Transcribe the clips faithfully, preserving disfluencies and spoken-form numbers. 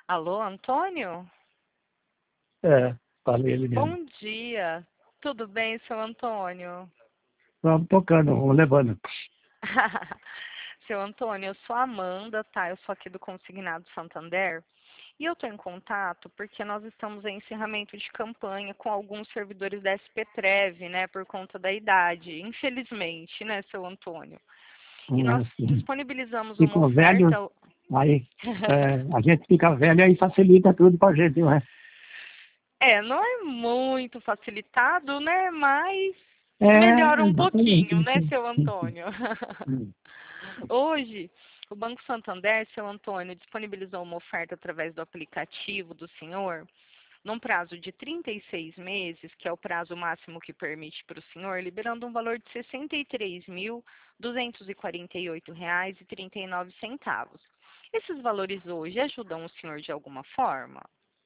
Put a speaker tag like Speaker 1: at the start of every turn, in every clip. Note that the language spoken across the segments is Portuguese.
Speaker 1: Alô, Antônio?
Speaker 2: É, falei ele mesmo.
Speaker 1: Bom dia. Tudo bem, seu Antônio?
Speaker 2: Vamos tocando, vamos levando.
Speaker 1: Seu Antônio, eu sou a Amanda, tá? Eu sou aqui do Consignado Santander. E eu estou em contato porque nós estamos em encerramento de campanha com alguns servidores da S P Trev, né? Por conta da idade, infelizmente, né, seu Antônio? E nós
Speaker 2: É, assim,
Speaker 1: disponibilizamos uma
Speaker 2: ficam velhos,
Speaker 1: oferta.
Speaker 2: aí é, a gente fica velho aí facilita tudo pra gente, não é?
Speaker 1: É, não é muito facilitado, né? Mas melhora
Speaker 2: É,
Speaker 1: um
Speaker 2: exatamente.
Speaker 1: pouquinho, né,
Speaker 2: Isso.
Speaker 1: seu Antônio?
Speaker 2: Hum.
Speaker 1: Hoje, o Banco Santander, seu Antônio, disponibilizou uma oferta através do aplicativo do senhor, num prazo de trinta e seis meses, que é o prazo máximo que permite para o senhor, liberando um valor de sessenta e três mil, duzentos e quarenta e oito reais e trinta e nove centavos. Esses valores hoje ajudam o senhor de alguma forma?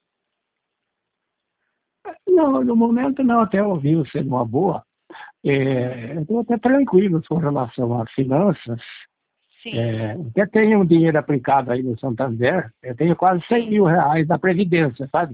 Speaker 2: Não, no momento não, até ouvi você numa boa.
Speaker 1: Hum,
Speaker 2: É, eu estou até tranquilo com relação às finanças. É,
Speaker 1: sim,
Speaker 2: até tenho um dinheiro aplicado aí no Santander, eu tenho quase cem
Speaker 1: sim,
Speaker 2: mil reais da Previdência, sabe?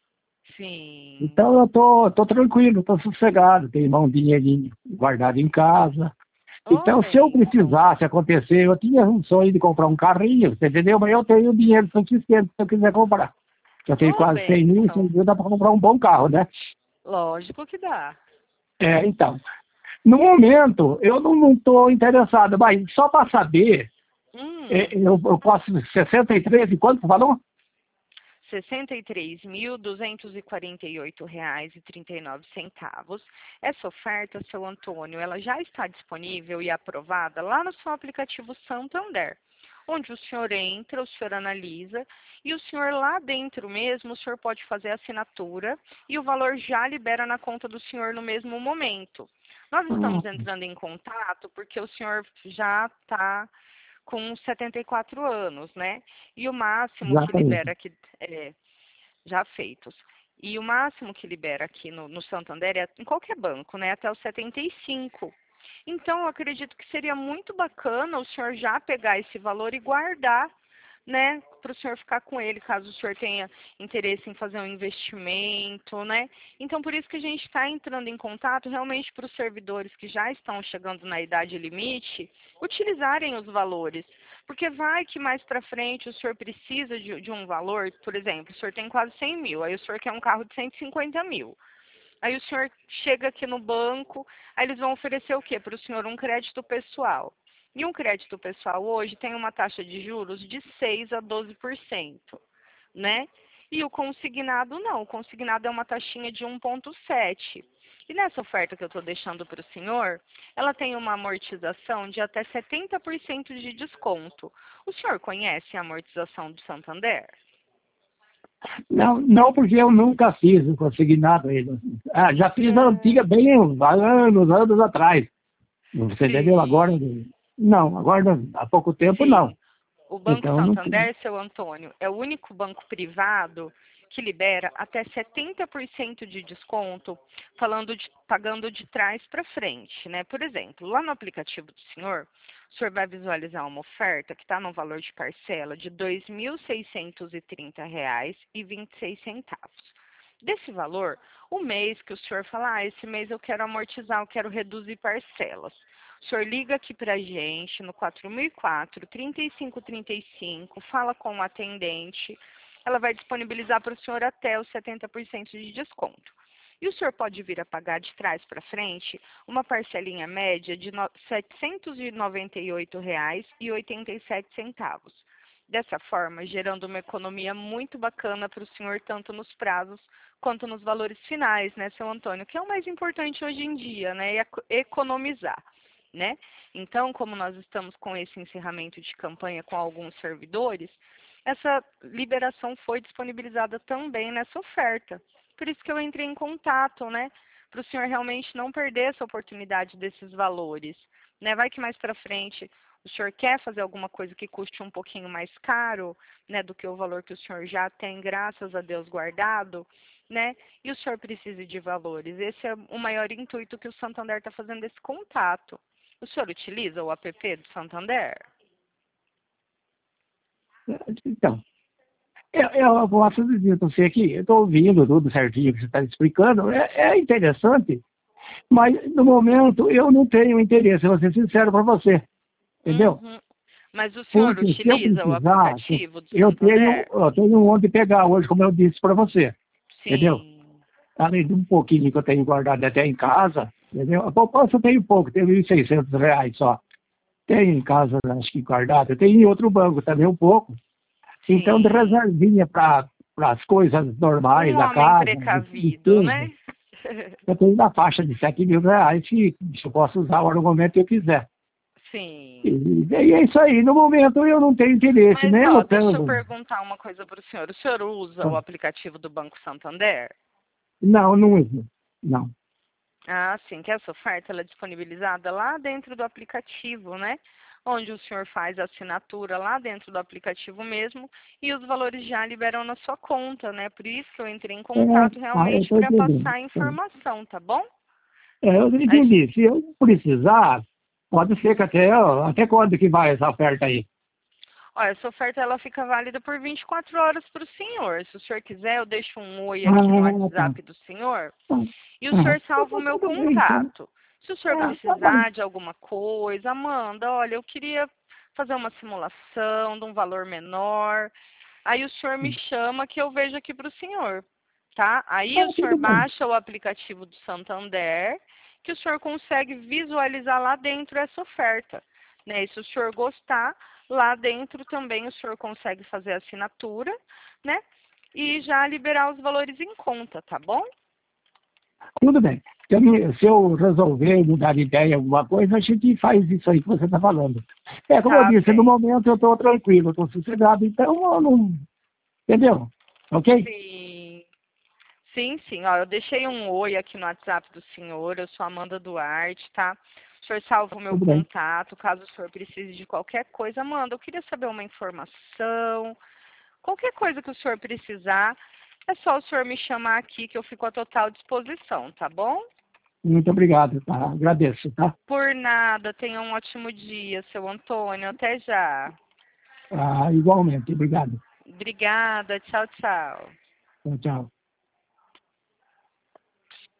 Speaker 1: sim.
Speaker 2: Então eu tô, tô tranquilo, tô sossegado, tenho lá um dinheirinho guardado em casa.
Speaker 1: Oh,
Speaker 2: Então, se eu
Speaker 1: bênção.
Speaker 2: precisasse acontecer, eu tinha um sonho de comprar um carrinho, você entendeu? Mas eu tenho dinheiro suficiente se eu quiser comprar. Eu tenho
Speaker 1: Oh,
Speaker 2: quase cem mil, cem
Speaker 1: bênção.
Speaker 2: mil dá para comprar um bom carro, né?
Speaker 1: Lógico que dá.
Speaker 2: É, então, no momento, eu não estou interessado, mas só para saber, é,
Speaker 1: Hum.
Speaker 2: eu, eu posso, sessenta e três, e quanto falou?
Speaker 1: sessenta e três mil, duzentos e quarenta e oito reais e trinta e nove centavos. Essa oferta, seu Antônio, ela já está disponível e aprovada lá no seu aplicativo Santander, onde o senhor entra, o senhor analisa e o senhor lá dentro mesmo, o senhor pode fazer a assinatura e o valor já libera na conta do senhor no mesmo momento. Nós
Speaker 2: Hum,
Speaker 1: estamos entrando em contato porque o senhor já está com setenta e quatro anos, né? E o máximo que libera
Speaker 2: exatamente.
Speaker 1: aqui, é, já feitos. E o máximo que libera aqui no, no Santander é em qualquer banco, né? Até os setenta e cinco. Então, eu acredito que seria muito bacana o senhor já pegar esse valor e guardar, né, para o senhor ficar com ele, caso o senhor tenha interesse em fazer um investimento, né? Então, por isso que a gente está entrando em contato realmente para os servidores que já estão chegando na idade limite, utilizarem os valores. Porque vai que mais para frente o senhor precisa de, de um valor, por exemplo, o senhor tem quase cem mil, aí o senhor quer um carro de cento e cinquenta mil. Aí o senhor chega aqui no banco, aí eles vão oferecer o quê? Para o senhor um crédito pessoal. E um crédito pessoal hoje tem uma taxa de juros de seis a doze por cento, né? E o consignado não, o consignado é uma taxinha de um vírgula sete. E nessa oferta que eu estou deixando para o senhor, ela tem uma amortização de até setenta por cento de desconto. O senhor conhece a amortização do Santander?
Speaker 2: Não, não porque eu nunca fiz o consignado ainda. Ah, já fiz a antiga
Speaker 1: Hum,
Speaker 2: bem há anos, anos atrás. Você entendeu? Agora,
Speaker 1: sim,
Speaker 2: não, agora há pouco tempo não.
Speaker 1: sim. O Banco
Speaker 2: Então, não,
Speaker 1: Santander, seu Antônio, é o único banco privado que libera até setenta por cento de desconto, falando de, pagando de trás para frente, né? Por exemplo, lá no aplicativo do senhor, o senhor vai visualizar uma oferta que está no valor de parcela de dois mil seiscentos e trinta reais e vinte e seis centavos. Desse valor, o mês que o senhor fala, ah, esse mês eu quero amortizar, eu quero reduzir parcelas. O senhor liga aqui para a gente no quatro mil e quatro, trinta e cinco trinta e cinco, fala com o atendente, ela vai disponibilizar para o senhor até os setenta por cento de desconto. E o senhor pode vir a pagar de trás para frente uma parcelinha média de setecentos e noventa e oito reais e oitenta e sete centavos. Dessa forma, gerando uma economia muito bacana para o senhor, tanto nos prazos quanto nos valores finais, né, seu Antônio? Que é o mais importante hoje em dia, né? É economizar, né? Então, como nós estamos com esse encerramento de campanha com alguns servidores, essa liberação foi disponibilizada também nessa oferta. Por isso que eu entrei em contato, né? Para o senhor realmente não perder essa oportunidade desses valores, né? Vai que mais para frente o senhor quer fazer alguma coisa que custe um pouquinho mais caro, né, do que o valor que o senhor já tem, graças a Deus, guardado, né? E o senhor precisa de valores. Esse é o maior intuito que o Santander está fazendo esse contato. O senhor utiliza o app do Santander?
Speaker 2: então. Eu, eu posso dizer para você que eu estou ouvindo tudo certinho que você está explicando, é, é interessante, mas no momento eu não tenho interesse, eu vou ser sincero para você, entendeu?
Speaker 1: Uhum. Mas o senhor
Speaker 2: Porque se eu
Speaker 1: utiliza o
Speaker 2: precisar,
Speaker 1: aplicativo do
Speaker 2: eu tenho,
Speaker 1: Santander?
Speaker 2: eu tenho onde pegar hoje, como eu disse para você, entendeu?
Speaker 1: Sim.
Speaker 2: Além de um pouquinho que eu tenho guardado até em casa, entendeu? A poupança eu tenho pouco, tenho mil e seiscentos reais só. Tenho em casa, acho que guardado. Eu tenho em outro banco também um pouco. Então, de
Speaker 1: Sim.
Speaker 2: reservinha para as coisas normais
Speaker 1: Um
Speaker 2: da
Speaker 1: homem
Speaker 2: casa, de
Speaker 1: precavido,
Speaker 2: despesa,
Speaker 1: né?
Speaker 2: eu tenho na faixa de sete mil reais que eu posso usar no momento que eu quiser. E,
Speaker 1: Sim.
Speaker 2: e é isso aí. No momento eu não tenho interesse,
Speaker 1: Mas,
Speaker 2: nem
Speaker 1: ó, deixa eu
Speaker 2: lutando.
Speaker 1: perguntar uma coisa para o senhor. O senhor usa o aplicativo do Banco Santander?
Speaker 2: Não, não uso. Não.
Speaker 1: Ah, sim, que essa oferta ela é disponibilizada lá dentro do aplicativo, né? Onde o senhor faz a assinatura lá dentro do aplicativo mesmo e os valores já liberam na sua conta, né? Por isso que eu entrei em
Speaker 2: É,
Speaker 1: contato
Speaker 2: ah, eu
Speaker 1: realmente
Speaker 2: estou
Speaker 1: para
Speaker 2: entendendo.
Speaker 1: passar a informação, tá bom?
Speaker 2: É, eu
Speaker 1: Aí,
Speaker 2: entendi. Se eu precisar, pode ser que até, ó, até quando que vai essa oferta aí?
Speaker 1: ó, essa oferta ela fica válida por vinte e quatro horas para o senhor. Se o senhor quiser, eu deixo um oi aqui no
Speaker 2: Ah, tá.
Speaker 1: WhatsApp do senhor
Speaker 2: Ah,
Speaker 1: e o
Speaker 2: ah,
Speaker 1: senhor salva o
Speaker 2: tá
Speaker 1: meu
Speaker 2: tudo bem, então.
Speaker 1: contato. Se o senhor
Speaker 2: Ah, tá bom.
Speaker 1: precisar de alguma coisa, Amanda, olha, eu queria fazer uma simulação de um valor menor. Aí o senhor me chama que eu vejo aqui para o senhor, tá? Aí o
Speaker 2: Ah,
Speaker 1: senhor
Speaker 2: tudo bem.
Speaker 1: baixa o aplicativo do Santander, que o senhor consegue visualizar lá dentro essa oferta, né? E se o senhor gostar, lá dentro também o senhor consegue fazer a assinatura, né? E já liberar os valores em conta, tá bom?
Speaker 2: Tudo bem. Se eu, me- se eu resolver mudar de ideia alguma coisa, a gente faz isso aí que você está falando. É, como eu
Speaker 1: Tá
Speaker 2: disse, no
Speaker 1: bem.
Speaker 2: momento eu estou tranquilo, estou sossegado, então eu não. Entendeu? Ok?
Speaker 1: Sim. Sim, sim. Ó, eu deixei um oi aqui no WhatsApp do senhor. Eu sou Amanda Duarte, tá? O senhor salva o meu
Speaker 2: Tudo bem.
Speaker 1: contato. Caso o senhor precise de qualquer coisa, Amanda, eu queria saber uma informação. Qualquer coisa que o senhor precisar, é só o senhor me chamar aqui que eu fico à total disposição, tá bom?
Speaker 2: Muito obrigado, tá? Agradeço, tá?
Speaker 1: Por nada. Tenha um ótimo dia, seu Antônio. Até já.
Speaker 2: Ah, igualmente, obrigado.
Speaker 1: Obrigada. Tchau, tchau.
Speaker 2: Tchau, tchau.